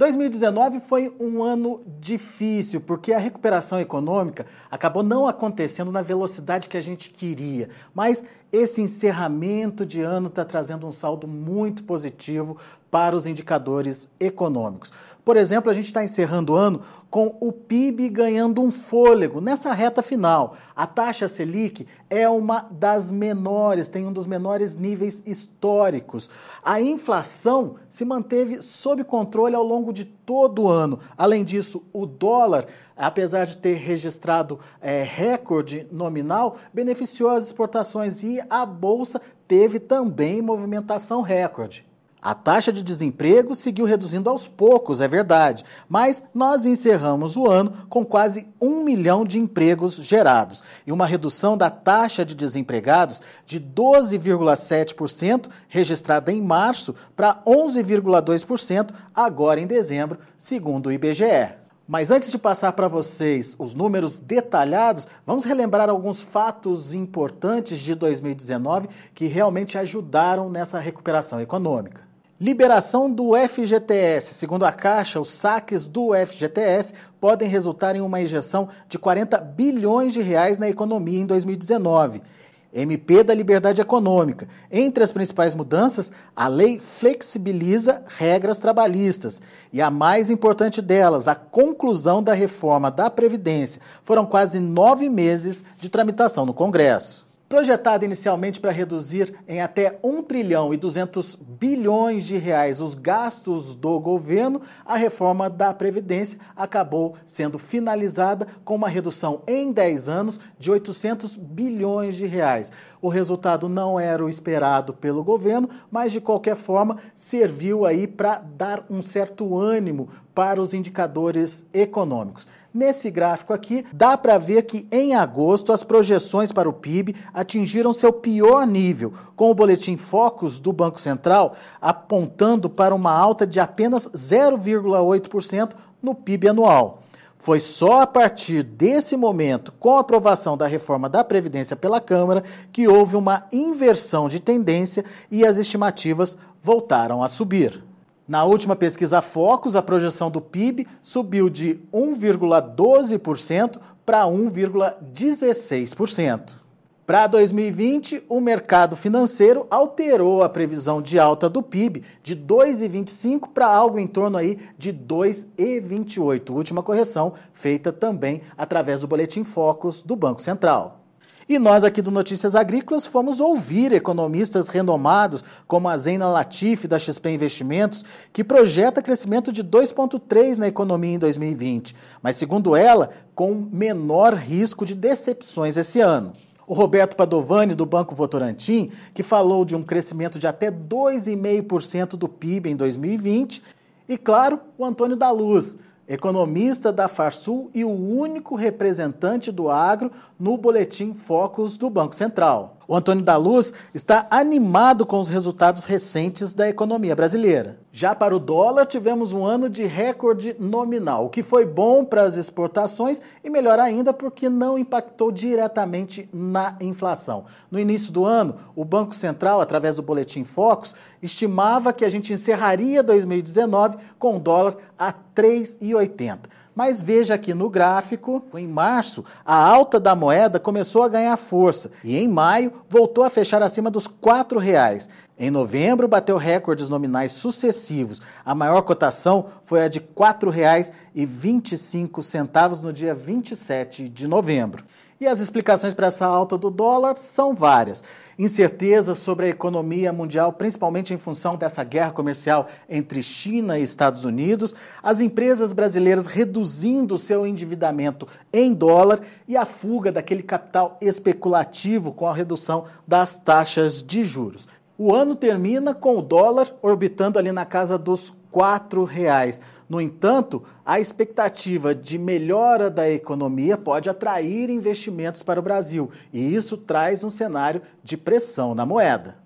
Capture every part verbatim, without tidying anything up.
dois mil e dezenove foi um ano difícil, porque a recuperação econômica acabou não acontecendo na velocidade que a gente queria, mas esse encerramento de ano está trazendo um saldo muito positivo para os indicadores econômicos. Por exemplo, a gente está encerrando o ano com o P I B ganhando um fôlego nessa reta final. A taxa Selic é uma das menores, tem um dos menores níveis históricos. A inflação se manteve sob controle ao longo de todo o ano. Além disso, o dólar, apesar de ter registrado é, recorde nominal, beneficiou as exportações e a Bolsa teve também movimentação recorde. A taxa de desemprego seguiu reduzindo aos poucos, é verdade, mas nós encerramos o ano com quase um milhão de empregos gerados e uma redução da taxa de desempregados de doze vírgula sete por cento registrada em março para onze vírgula dois por cento agora em dezembro, segundo o I B G E. Mas antes de passar para vocês os números detalhados, vamos relembrar alguns fatos importantes de dois mil e dezenove que realmente ajudaram nessa recuperação econômica. Liberação do F G T S. Segundo a Caixa, os saques do F G T S podem resultar em uma injeção de quarenta bilhões de reais na economia em dois mil e dezenove. M P da Liberdade Econômica. Entre as principais mudanças, a lei flexibiliza regras trabalhistas. E a mais importante delas, a conclusão da reforma da Previdência. Foram quase nove meses de tramitação no Congresso. Projetada inicialmente para reduzir em até um trilhão e duzentos bilhões de reais os gastos do governo, a reforma da Previdência acabou sendo finalizada com uma redução em dez anos de oitocentos bilhões de reais. O resultado não era o esperado pelo governo, mas de qualquer forma serviu aí para dar um certo ânimo para os indicadores econômicos. Nesse gráfico aqui, dá para ver que em agosto as projeções para o P I B atingiram seu pior nível, com o boletim Focus do Banco Central apontando para uma alta de apenas zero vírgula oito por cento no P I B anual. Foi só a partir desse momento, com a aprovação da reforma da Previdência pela Câmara, que houve uma inversão de tendência e as estimativas voltaram a subir. Na última pesquisa Focus, a projeção do P I B subiu de um vírgula doze por cento para um vírgula dezesseis por cento. Para dois mil e vinte, o mercado financeiro alterou a previsão de alta do P I B de dois vírgula vinte e cinco por cento para algo em torno aí de dois vírgula vinte e oito por cento. Última correção feita também através do boletim Focus do Banco Central. E nós aqui do Notícias Agrícolas fomos ouvir economistas renomados como a Zeina Latif, da X P Investimentos, que projeta crescimento de dois vírgula três por cento na economia em dois mil e vinte, mas segundo ela, com menor risco de decepções esse ano. O Roberto Padovani, do Banco Votorantim, que falou de um crescimento de até dois vírgula cinco por cento do P I B em dois mil e vinte, e claro, o Antônio da Luz, economista da Farsul e o único representante do agro no boletim Focus do Banco Central. O Antônio da Luz está animado com os resultados recentes da economia brasileira. Já para o dólar, tivemos um ano de recorde nominal, o que foi bom para as exportações e melhor ainda porque não impactou diretamente na inflação. No início do ano, o Banco Central, através do boletim Focus, estimava que a gente encerraria dois mil e dezenove com o dólar a três reais e oitenta centavos. Mas veja aqui no gráfico, em março, a alta da moeda começou a ganhar força e em maio voltou a fechar acima dos quatro reais. Em novembro, bateu recordes nominais sucessivos. A maior cotação foi a de quatro reais e vinte e cinco centavos no dia vinte e sete de novembro. E as explicações para essa alta do dólar são várias. Incerteza sobre a economia mundial, principalmente em função dessa guerra comercial entre China e Estados Unidos, as empresas brasileiras reduzindo seu endividamento em dólar e a fuga daquele capital especulativo com a redução das taxas de juros. O ano termina com o dólar orbitando ali na casa dos quatro reais. No entanto, a expectativa de melhora da economia pode atrair investimentos para o Brasil e isso traz um cenário de pressão na moeda.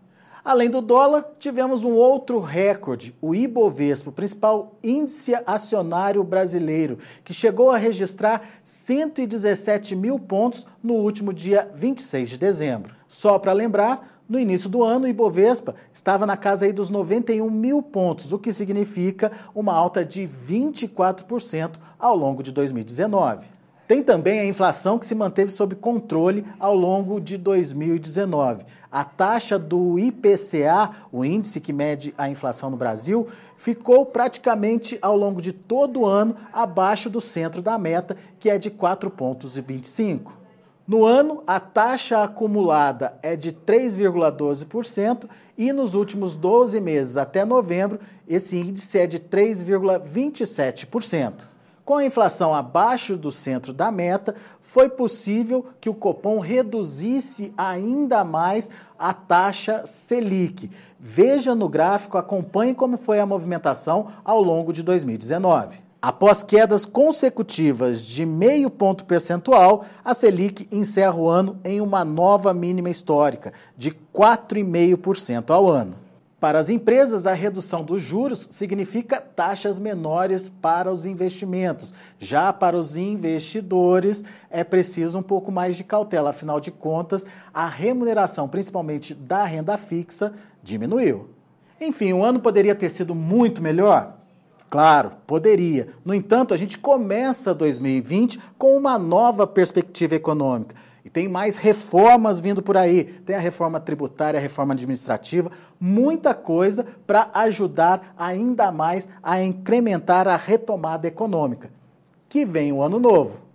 Além do dólar, tivemos um outro recorde, o Ibovespa, o principal índice acionário brasileiro, que chegou a registrar cento e dezessete mil pontos no último dia vinte e seis de dezembro. Só para lembrar, no início do ano, o Ibovespa estava na casa aí dos noventa e um mil pontos, o que significa uma alta de vinte e quatro por cento ao longo de dois mil e dezenove. Tem também a inflação que se manteve sob controle ao longo de dois mil e dezenove. A taxa do I P C A, o índice que mede a inflação no Brasil, ficou praticamente ao longo de todo o ano abaixo do centro da meta, que é de quatro vírgula vinte e cinco por cento. No ano, a taxa acumulada é de três vírgula doze por cento e nos últimos doze meses até novembro, esse índice é de três vírgula vinte e sete por cento. Com a inflação abaixo do centro da meta, foi possível que o Copom reduzisse ainda mais a taxa Selic. Veja no gráfico, acompanhe como foi a movimentação ao longo de dois mil e dezenove. Após quedas consecutivas de meio ponto percentual, a Selic encerra o ano em uma nova mínima histórica, de quatro vírgula cinco por cento ao ano. Para as empresas, a redução dos juros significa taxas menores para os investimentos. Já para os investidores, é preciso um pouco mais de cautela. Afinal de contas, a remuneração, principalmente da renda fixa, diminuiu. Enfim, o ano poderia ter sido muito melhor? Claro, poderia. No entanto, a gente começa dois mil e vinte com uma nova perspectiva econômica. E tem mais reformas vindo por aí. Tem a reforma tributária, a reforma administrativa, muita coisa para ajudar ainda mais a incrementar a retomada econômica. Que vem o ano novo.